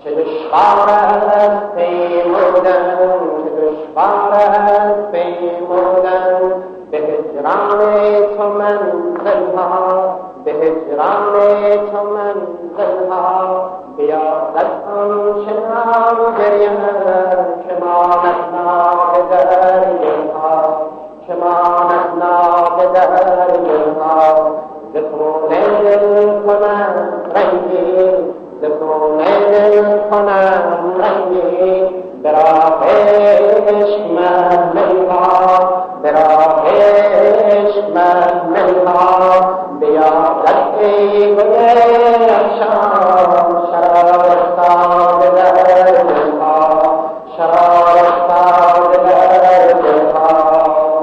چه دشوار است پیمودن، چه دشوار است پیمودن، به هجران تو منزلها، به هجران تو منزلها. بیادت آنچنان گریم که ماند ناگ در دلها، که ماند ناگ در دلها. ز خون دل کنم رنگی، ز خون دل کنم رنگی، به راه عشق محملها، به راه عشق محملها. بیادت ای گل افشان، شرار افتاده در دلها، شرار افتاده در دلها.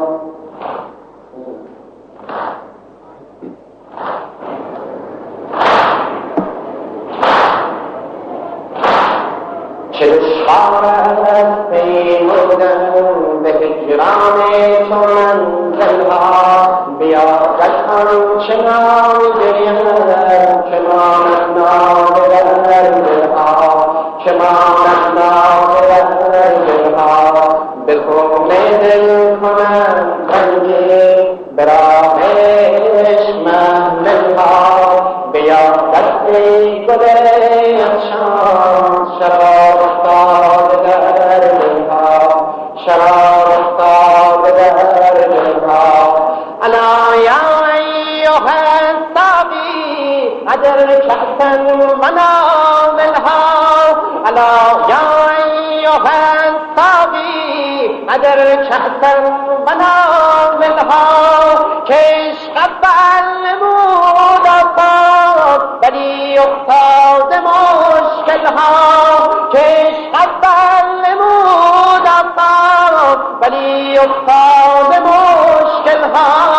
چه دشوار است پیمودن، به هجران تو منزلها. بیادت آنچنان گریم که ماند ناگ در دلها، که ماند ناگ در دلها. به خون دل کنم رنگی، به راه عشق محملها. بیادت ای گل افشان، شرار افتاده در دلها، شرار افتاده در دلها. الا یا ایها الساقی ادر کأسا و ناولها، الا یا ایها الساقی ادر کأسا و ناولها. که عشق اول نمود آفاق ولی افتاد مشکلها، که عشق اول نمود آفاق ولی افتاد مشکلها.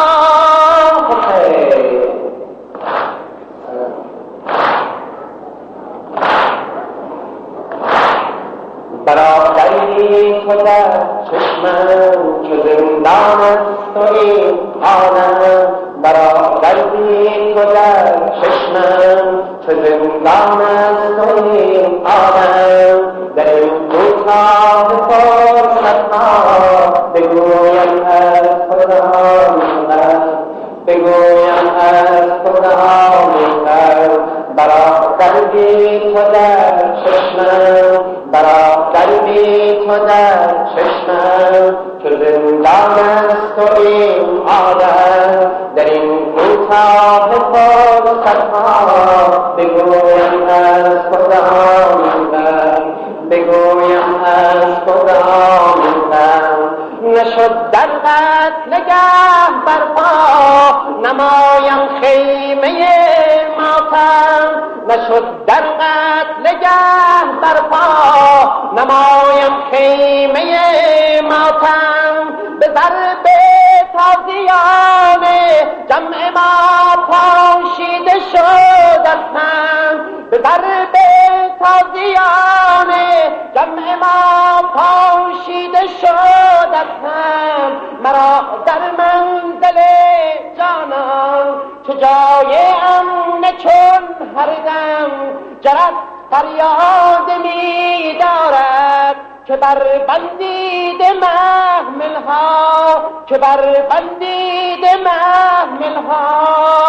برادری تو در چشمم چو زندان است و این عالم، برادری تو در چشمم چو زندان است و این عالم. در این کوتاه فرصتها بگویم از خدا می‌خواهم، بگویم از خدا می‌خواهم. برادری تو در چشمم، برادری تو در چشمم چو زندان است و این عالم. در این کوتاه فرصتها بگویم از خدا می‌خواهم، بگویم از خدا می‌خواهم. نشد در قتل گه برپا نمایم خیمه ماتم، نشد در قتل گه برپا نمایم خیمه ماتم. به ضرب تازیان جمع ما پاشیده شد از هم، به ضرب تازیان جمع ما پاشیده شد از هم. مرا در منزل جانان چه جای امن چون هر دم جرس فریاد می دارد که بر بندید محملها، که بر بندید محملها.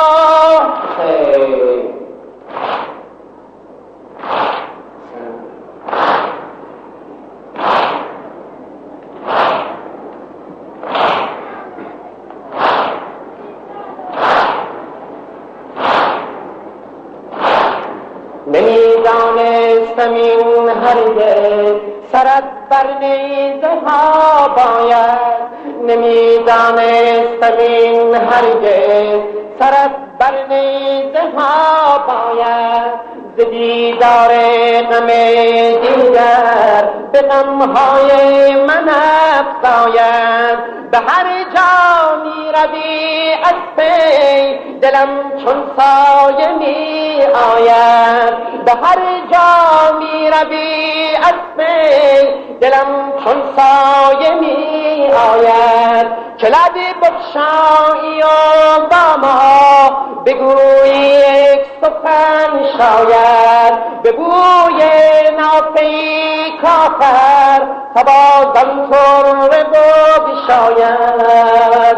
نمیدانستم این هرگز سرت بر نیزه ها باید، نمیدانستم این هرگز سرت بر نیزه ها باید. ز دیدار غم دیگر به غمهای من افزاید. به هر جا می روی از پی دلم چون سایه می آید. به هر جا می روی از پی دلم چون سایه می آید. که لب بگشایی و با ما بگویی یک سخن شاید، به بوی نافه‌ای کافر تبازم تربه بگشاید.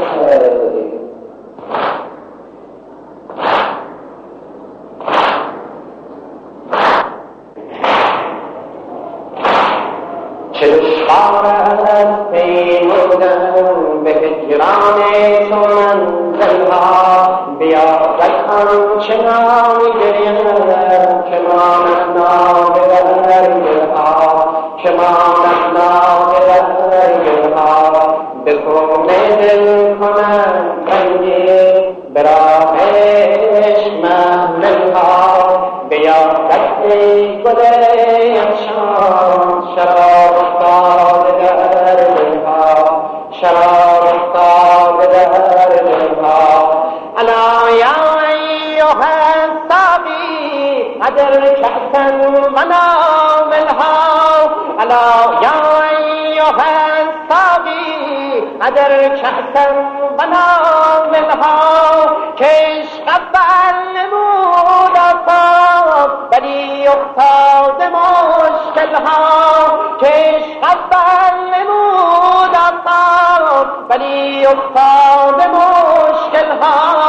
چه دشوارت پیمودن به هجران تو منزلها، بیاید همچنان گریم که ماند ناگه در گلها، که ماند ناگه در گلها. به خون دل کنند رنگی به راه عشق محملها، بیاید ای گل افشان شراب افتاده در دلها، شراب افتاده در دلها. الا یا ایها الساقی ادر کأسا و ناولها، الا یا ایها الساقی ادر کأسا و ناولها. که عشق اول نمود آسان ولی افتاد مشکلها، که عشق اول نمود آسان ولی افتاد مشکلها.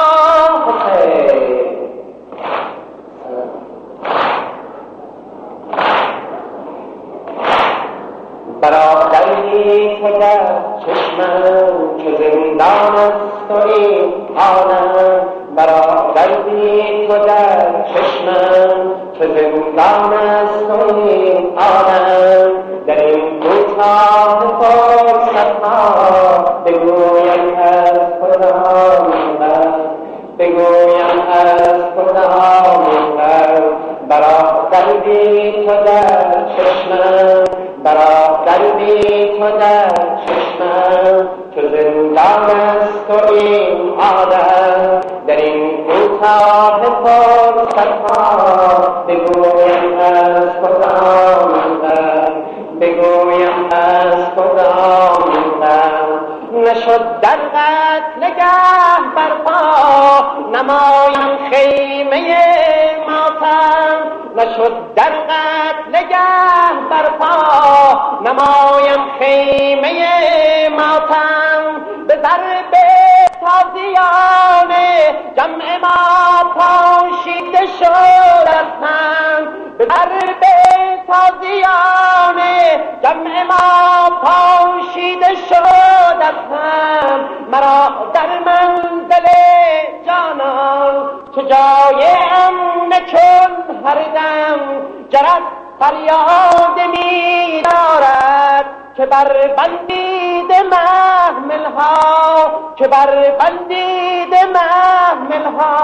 برادری که در چشمم چو زندان است و این آنم، برادری که در چشمم چو زندان است و این آنم. در این کوتاه فرصتها بگویم از خدا منبر، بگویم از خدا منبر. برادری که در چشمم، برادری تو در چشمم چو زندان است و این آدم. در این کوتاه فرصتها بگویم از خدا منبر، بگویم از خدا منبر. نشد در قتل گه برپا نمایم خیمه ماتم، نشد در قتل گه برپا نمایم خیمه ماتم. به ضرب تازیان جمع ما پاشیده شد از هم، به ضرب تازیان جمع ما پاشیده شد از هم. مرا در منزل جانان چو جای امن چون هر دم جرس فریاد می دارد که بر بندیده محملها، که بر بندیده محملها.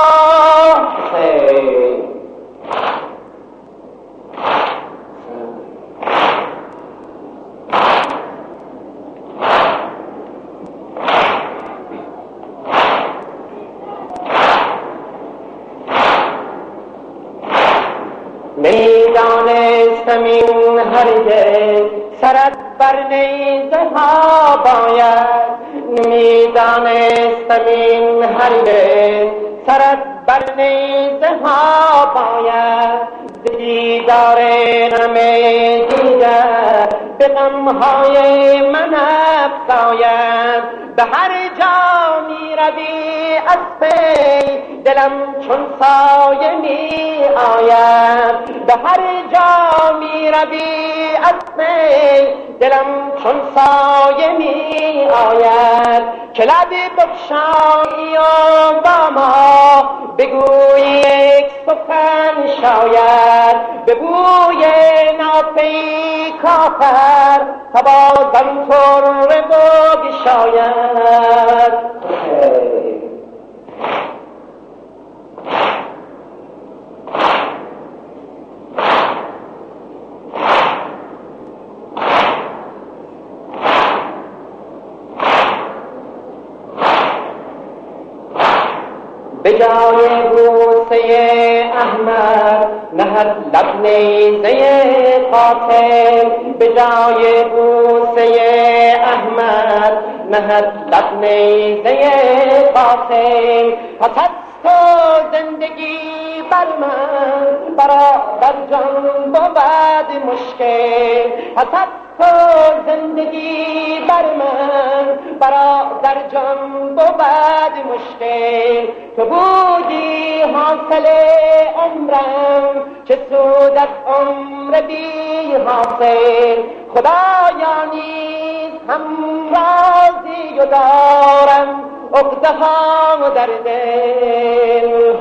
میدانستم این هرگز سرت بر نیزه ها باید، میدانستم این هرگز سرت بر نیزه ها باید. دیدار غم دیگر به غمهای من افزاید. به هر جا می روی از پی دلم چون سایه می آید. به هر جا می روی از پی دلم چون سایه می آید. که لب بگشایی و با ما بگویی یک سخن شاید. به بوی نافه‌ای کافر تبازم تربه بگشاید. به جای بوسه احمد نهد لب نیزه قاتل، به جای بوسه احمد نهد لب نیزه قاتل. پس از تو زندگی بر من برا در جان بود مشکل، حسد تو زندگی بر من برادر جان بود مشکل. تو بودی حاصل عمرم، چه سود از عمر بی حاصل. خدایا نیز هم راضی و دارم عقده ها در دل.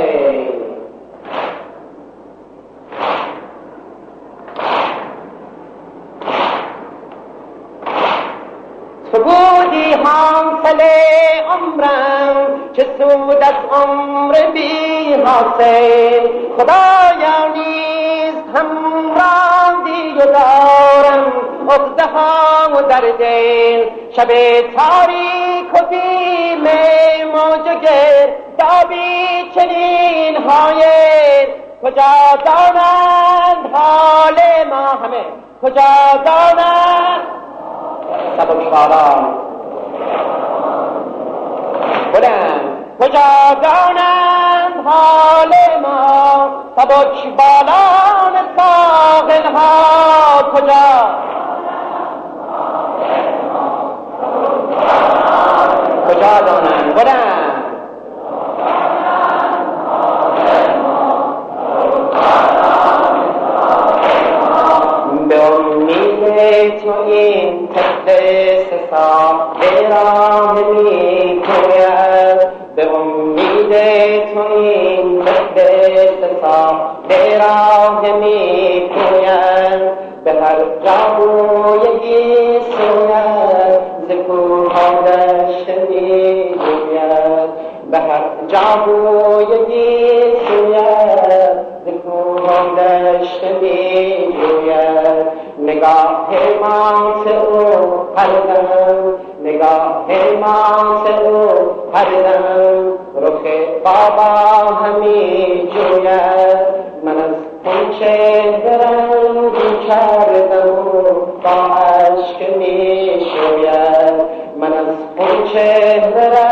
تو بودی حاصل عمرم، چه سود از عمر بی حاصل. خدایا نیز هم راضی و دارم عقده ها در دل. شب تاریک و بیم موج و گردابی چنین حایل، کجا دانند حال ما همه، کجا دانند سبک بالان بلند، کجا دانند حال ما سبک بالان ساحل ها. کجا کجا دانند بلند به امید تو این تقدس ساحل راه می کوید. به امید تو این تقدس ساحل راه می کوید. به هر جاویگی سوید ز کوه دشت می گوید. به هر جاویگی سوید ز کوه دشت می گوید. نگاه ماس او هر دم، نگاه ماس او هر دم رخ بابا همی جوید. من از اون چهره رنگی کردم با عشق می شوید. من از اون چهره